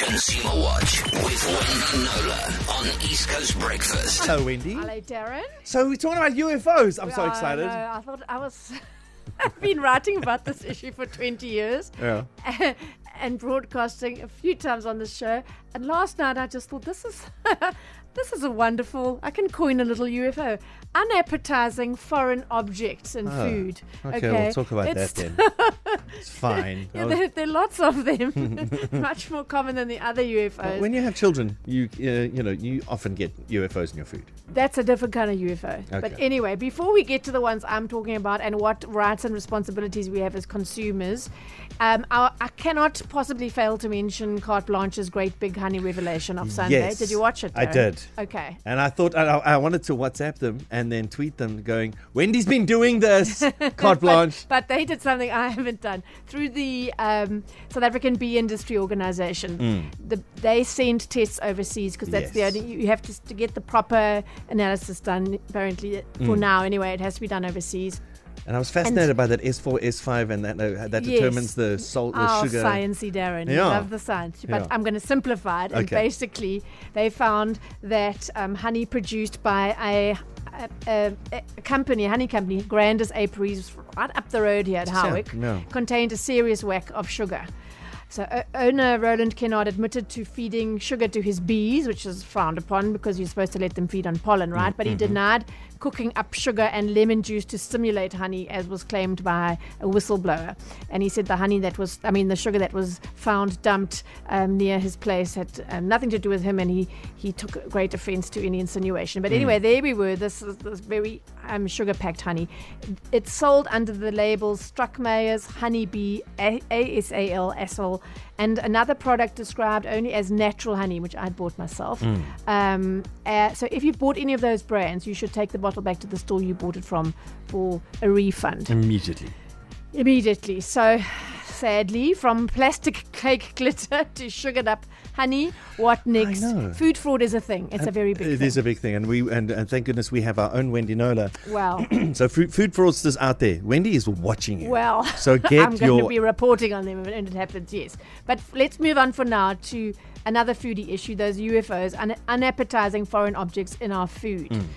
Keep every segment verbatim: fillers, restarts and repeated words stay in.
Consumer Watch with Wendy Nola on East Coast Breakfast. Hello, Wendy. Hello, Darren. So we're talking about U F Os. I'm so Oh, excited. no, I thought I was. I've been writing about this issue for twenty years. Yeah. And broadcasting a few times on the show. And last night I just thought, this is this is a wonderful, I can coin a little U F O. Unappetizing foreign objects in Oh, food. Okay, we'll talk about It's- that then. It's fine. Yeah, Oh, there, there are lots of them. Much more common than the other U F Os. but when you have children, you uh, you know you often get U F Os in your food. That's a different kind of U F O. But Okay. anyway, before we get to the ones I'm talking about and what rights and responsibilities we have as consumers, um, I, I cannot possibly fail to mention Carte Blanche's great big honey revelation of Sunday. Yes, Did you watch it, I Darren? did. Okay. And I thought I, I wanted to WhatsApp them and then tweet them, going, "Wendy's been doing this, Carte Blanche." But, but they did something I haven't done. Through the um, South African Bee Industry Organisation, Mm. the, they send tests overseas because that's Yes. the only, you have to, to get the proper analysis done, apparently, for Mm. now anyway. It has to be done overseas. And I was fascinated by that S four, S five, and that uh, that Yes. determines the salt, the Oh, sugar. sciencey, Darren. You Yeah. love the science. But Yeah. I'm going to simplify it. And Okay. basically, they found that um, honey produced by a, a, a, a company, a honey company, Grandis Apiaries, right up the road here at Yeah, Howick, yeah. contained a serious whack of sugar. So uh, owner Roland Kennard admitted to feeding sugar to his bees, which is frowned upon because you're supposed to let them feed on pollen, right? But he denied cooking up sugar and lemon juice to stimulate honey, as was claimed by a whistleblower. And he said the honey that was, I mean, the sugar that was found dumped um, near his place had um, nothing to do with him, and he, he took great offense to any insinuation. But anyway, there we were, this, this very um, sugar-packed honey. It's sold under the labels Struckmeyer's Honeybee, A S A L, Assel, and another product described only as natural honey, which I bought myself. Um, uh, so if you've bought any of those brands, you should take the bottle back to the store you bought it from for a refund Immediately. immediately. So sadly, from plastic cake glitter to sugared up honey, what next? know. Food fraud is a thing. It's a very big It thing. is a big thing, and we and, and thank goodness we have our own Wendy Nola. Well, So food, food fraudsters out there, Wendy is watching you. well. So get I'm going your to be reporting on them when it happens, yes. But let's move on for now to another foodie issue, those U F Os, un- unappetizing foreign objects in our food. Mm.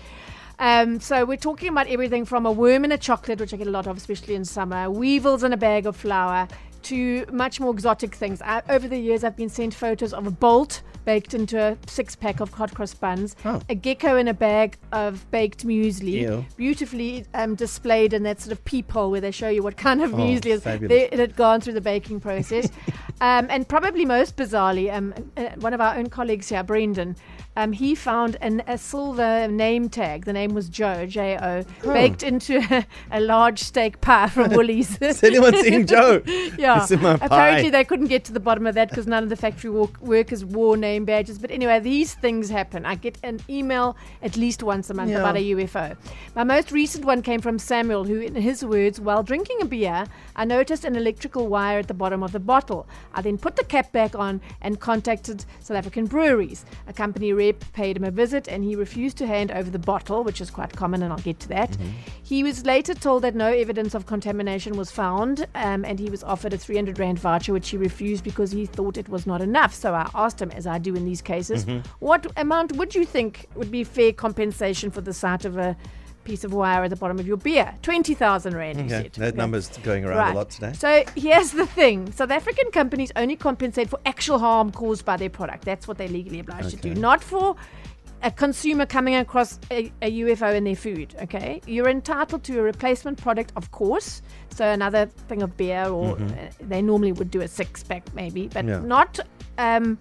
Um, so we're talking about everything from a worm in a chocolate, which I get a lot of, especially in summer, weevils in a bag of flour, to much more exotic things. I, over the years, I've been sent photos of a bolt baked into a six-pack of hot cross buns, Oh. a gecko in a bag of baked muesli, Ew. beautifully um, displayed in that sort of peephole where they show you what kind of Oh, muesli is. fabulous. They, it had gone through the baking process. um, and probably most bizarrely, um, uh, one of our own colleagues here, Brendan, um, he found an, a silver name tag. The name was Joe, J O, Oh. baked into a, a large steak pie from Woolies. Has anyone seen Joe? Yeah. It's in my Apparently pie. they couldn't get to the bottom of that because none of the factory work- workers wore name badges. But anyway, these things happen. I get an email at least once a month Yeah. about a U F O. My most recent one came from Samuel, who, in his words, while drinking a beer, I noticed an electrical wire at the bottom of the bottle. I then put the cap back on and contacted South African breweries. A company rep paid him a visit and he refused to hand over the bottle, which is quite common, and I'll get to that. Mm-hmm. He was later told that no evidence of contamination was found, um, and he was offered a three hundred rand voucher, which he refused because he thought it was not enough. So I asked him, as I do in these cases, Mm-hmm. what amount would you think would be fair compensation for the sight of a piece of wire at the bottom of your beer? twenty thousand rand, he Okay, said. that Okay. number's going around Right. a lot today. So here's the thing. South African companies only compensate for actual harm caused by their product. That's what they're legally obliged to Okay. do. Not for a consumer coming across a, a U F O in their food, okay? You're entitled to a replacement product, of course. So another thing of beer, or uh, they normally would do a six-pack maybe, but Yeah. not um,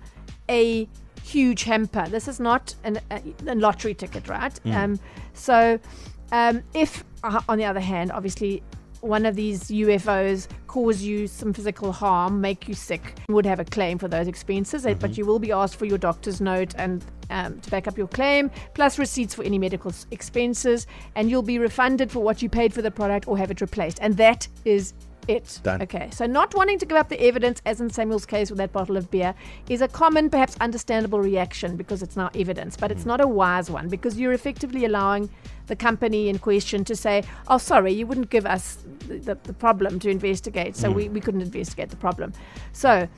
a huge hamper. This is not an, a, a lottery ticket, right? Um, so um, if, uh, on the other hand, obviously one of these U F Os cause you some physical harm, make you sick, would have a claim for those expenses, mm-hmm. but you will be asked for your doctor's note and um, to back up your claim, plus receipts for any medical s- expenses, and you'll be refunded for what you paid for the product or have it replaced. And that is it. Done. Okay, so not wanting to give up the evidence, as in Samuel's case with that bottle of beer, is a common, perhaps understandable reaction because it's now evidence, but it's not a wise one because you're effectively allowing the company in question to say, oh, sorry, you wouldn't give us the, the, the problem to investigate, so mm. we, we couldn't investigate the problem. So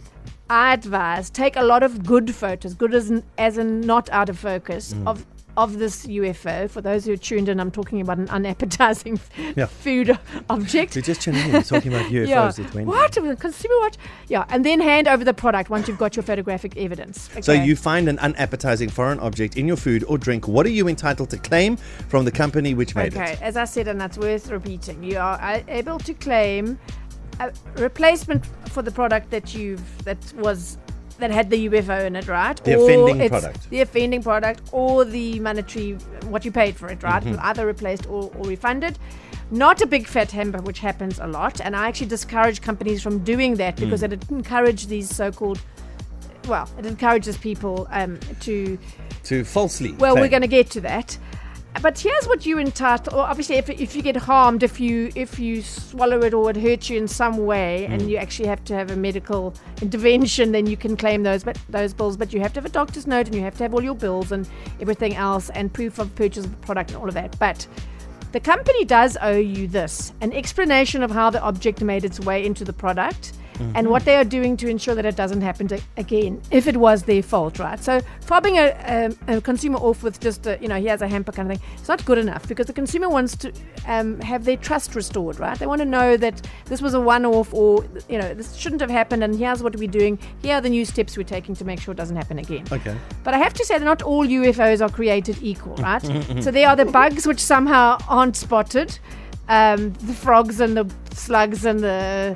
I advise take a lot of good photos, good as in, as in not out of focus, Mm. of of this U F O. For those who are tuned in, I'm talking about an unappetizing Yeah. food object. We're just tuning in. We're talking about U F Os Yeah. at Wendy. What? Consumer watch? Yeah. And then hand over the product once you've got your photographic evidence. So Okay. you find an unappetizing foreign object in your food or drink. What are you entitled to claim from the company which made Okay, it? as I said, and that's worth repeating, you are uh, able to claim a replacement for the product that you've that was that had the U F O in it, right? The Or offending it's product. The offending product, or the monetary what you paid for it, right? Mm-hmm. Either replaced or, or refunded. Not a big fat hamper, which happens a lot, and I actually discourage companies from doing that because Mm. it encourages these so-called. Well, it encourages people um, to. To falsely Well, claim. we're going to get to that. But here's what you entitled. Or obviously, if, if you get harmed, if you if you swallow it or it hurts you in some way, Mm. and you actually have to have a medical intervention, then you can claim those but those bills. But you have to have a doctor's note, and you have to have all your bills and everything else, and proof of purchase of the product and all of that. But the company does owe you this: an explanation of how the object made its way into the product. And what they are doing to ensure that it doesn't happen to, again, if it was their fault, right? So fobbing a, a, a consumer off with just, a, you know, he has a hamper kind of thing, it's not good enough because the consumer wants to um, have their trust restored, right? They want to know that this was a one-off or, you know, this shouldn't have happened and here's what we're doing. Here are the new steps we're taking to make sure it doesn't happen again. Okay. But I have to say that not all U F Os are created equal, right? So there are the bugs which somehow aren't spotted, um, the frogs and the slugs and the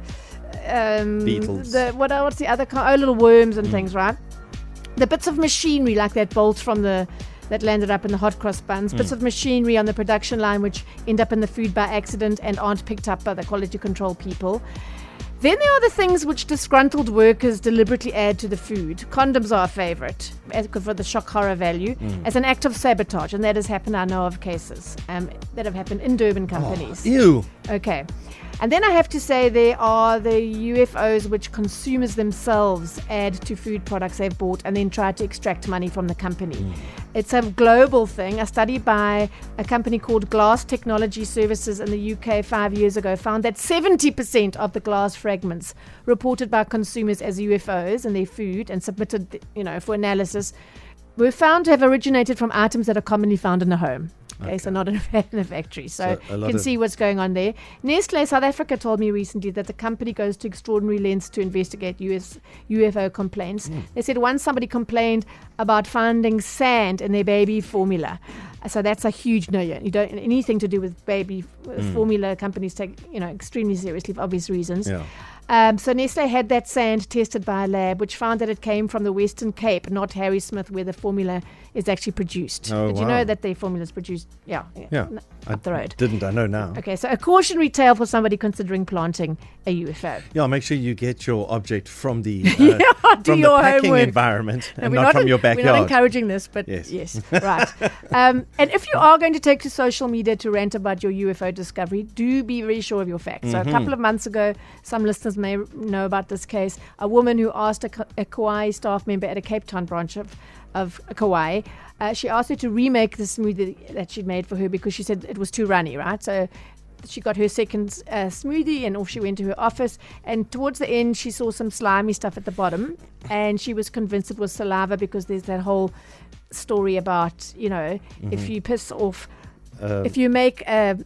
um, Beetles. The what? What's the other kind? Oh, little worms and things, right? The bits of machinery like that bolt from the that landed up in the hot cross buns, bits of machinery on the production line which end up in the food by accident and aren't picked up by the quality control people. Then there are the things which disgruntled workers deliberately add to the food. Condoms are a favourite as- for the shock horror value as an act of sabotage, and that has happened. I know of cases um, that have happened in Durban companies. Ew. Okay. And then I have to say there are the U F Os which consumers themselves add to food products they've bought and then try to extract money from the company. Mm. It's a global thing. A study by a company called Glass Technology Services in the U K five years ago found that seventy percent of the glass fragments reported by consumers as U F Os in their food and submitted, you know, for analysis were found to have originated from items that are commonly found in a home. Okay, Okay. so not in a, in a factory. So, So a you lot can of- see what's going on there. Nestle South Africa told me recently that the company goes to extraordinary lengths to investigate U S U F O complaints. Hmm. They said once somebody complained about finding sand in their baby formula. Uh, So that's a huge no. You don't anything to do with baby uh, formula. Companies take you know extremely seriously for obvious reasons. Yeah. Um, so Nestle had that sand tested by a lab, which found that it came from the Western Cape, not Harry Smith, where the formula is actually produced. Oh, Did you wow. know that the formula is produced? Yeah, Yeah. n- I up the road. Didn't I know now? Okay, so a cautionary tale for somebody considering planting a U F O. Yeah, make sure you get your object from the uh, Yeah, do from your the packing homework. environment No, and we're not from en- your We're not backyard. encouraging this, but Yes. yes, right. Um, and if you are going to take to social media to rant about your U F O discovery, do be very sure of your facts. So a couple of months ago, some listeners may r- know about this case. A woman who asked a, Ka- a Kauai staff member at a Cape Town branch of, of Kauai, uh, she asked her to remake the smoothie that she'd made for her because she said it was too runny, right? So she got her second uh, smoothie and off she went to her office. And towards the end, she saw some slimy stuff at the bottom. And she was convinced it was saliva because there's that whole story about, you know, if you piss off. Um, If you make a,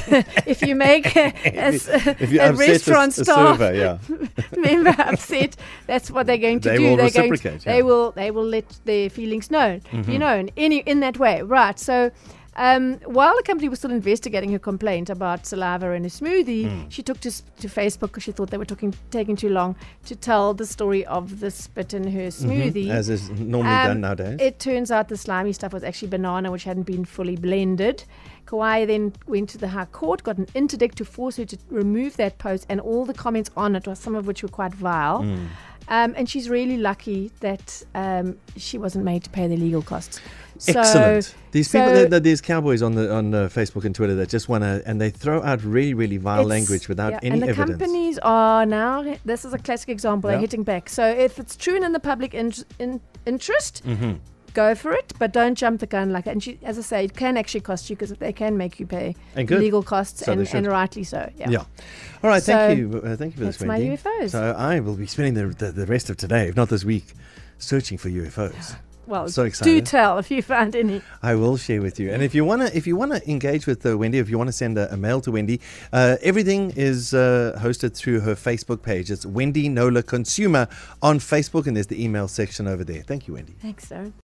if you make a, a s- if you a upset restaurant a, a staff server, yeah. member upset, that's what they're going to They do. will they're going to, reciprocate, they yeah. will they will let their feelings known, Mm-hmm. be known any in that way, right? So. Um, while the company was still investigating her complaint about saliva in a smoothie, Mm. she took to, s- to Facebook because she thought they were talking, taking too long to tell the story of the spit in her smoothie. As is normally Um, done nowadays. It turns out the slimy stuff was actually banana, which hadn't been fully blended. Kauai then went to the High Court, got an interdict to force her to remove that post, and all the comments on it, some of which were quite vile. Mm. Um, and she's really lucky that um, she wasn't made to pay the legal costs. So- Excellent. These people, so- that, that these cowboys on the on uh, Facebook and Twitter that just want to, and they throw out really, really vile It's- language without yeah, any and the evidence. companies are now, this is a classic example, Yeah. they're hitting back. So if it's true and in the public in, in, interest, Mm-hmm. go for it, but don't jump the gun like that. And she, as I say, it can actually cost you because they can make you pay And good. legal costs, So they and, should. and rightly so. Yeah. Yeah. All right. So, Thank you. Uh, thank you for this, that's my Wendy. U F Os. So I will be spending the, the the rest of today, if not this week, searching for U F Os. Well, So do excited. tell if you found any. I will share with you. And if you wanna, if you wanna engage with uh, Wendy, if you wanna send a, a mail to Wendy, uh, everything is uh, hosted through her Facebook page. It's Wendy Knowler Consumer on Facebook, and there's the email section over there. Thank you, Wendy. Thanks, Darren.